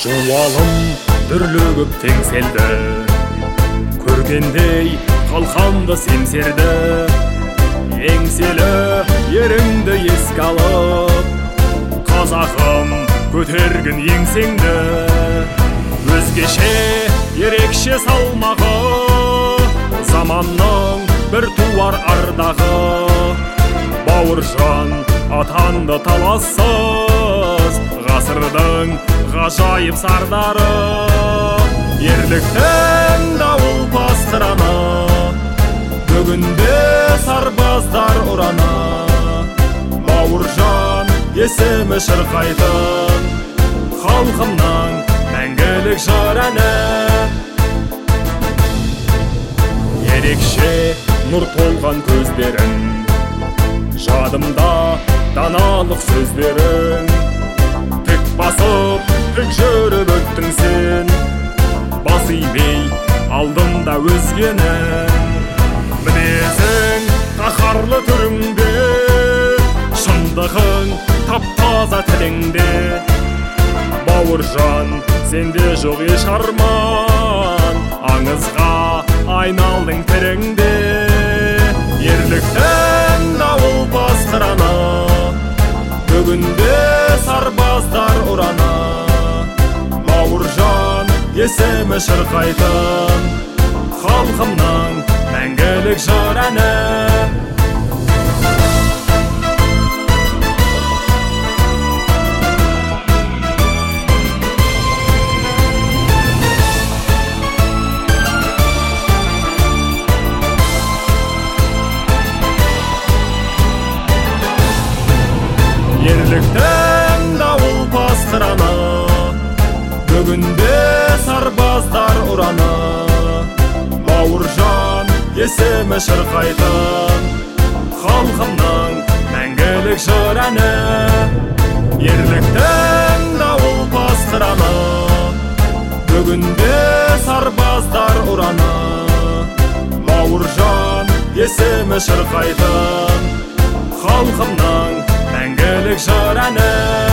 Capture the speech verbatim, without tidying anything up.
Жуалым дүрлігіп теңселді, көргендей қалқамды семсерді. Еңселі еріңді еске алып, қазағым көтерген еңсеңді. Өзгеше ерекше салмағы, заманның бір туар ардағы. Бауыржан атанды талассыз, ғасырдың ғажайып сардары. Ерліктің дауыл бастыраны, бүгінде сарбаздар ұраны. Бауыржан есімі шырқайтын, халқымның мәңгілік жыр әні. Ерекше нұр толған көздерің, жадымда даналық сөздерің. Тік басып, тік жүріп өттің сен, бас имей алдында өзгенің. Мінезің қаһарлы түріңде, шындығың тап-таза тіліңде. Бауыржан, сенде жоқ еш арман, аңызға айналдың тіріңде. Ерліктің дауыл бастыраны, бүгінде сарбаздар ұраны. Бауыржан есімі шырқайтын, халқымның мәңгілік жыр әні. Ерліктің дауыл бастыраны, бүгінде сарбаздар ұраны. Бауыржан есімі шырқайтын, халқымның мәңгілік жыр әні. Ерліктің дауыл бастыраны, бүгінде сарбаздар ұраны. Бауыржан есімі шырқайтын, халқымның мәңгілік жыр әні.